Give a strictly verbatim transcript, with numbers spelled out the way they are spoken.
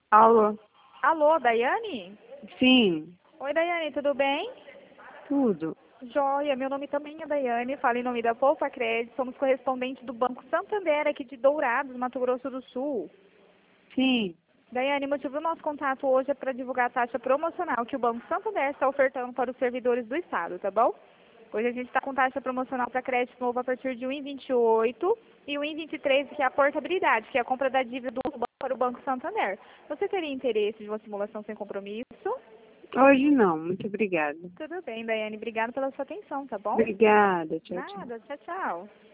Alô? Alô, Daiane? Sim, Oi, Daiane, tudo bem? tudo. Joia, meu nome também é Daiane, falo em nome da Poupa Crédito, somos correspondentes do Banco Santander aqui de Dourados, Mato Grosso do Sul. Sim, Daiane, o motivo do nosso contato hoje é para divulgar a taxa promocional que o Banco Santander está ofertando para os servidores do Estado, tá bom? Hoje a gente está com taxa promocional para crédito novo a partir de um vírgula vinte e oito e um vírgula vinte e três, que é a portabilidade, que é a compra da dívida do banco para o Banco Santander. Você teria interesse de uma simulação sem compromisso? hoje não, muito obrigada. Tudo bem, Daiane. Obrigada pela sua atenção, tá bom? Obrigada, tchau, tchau. Nada. Tchau, tchau.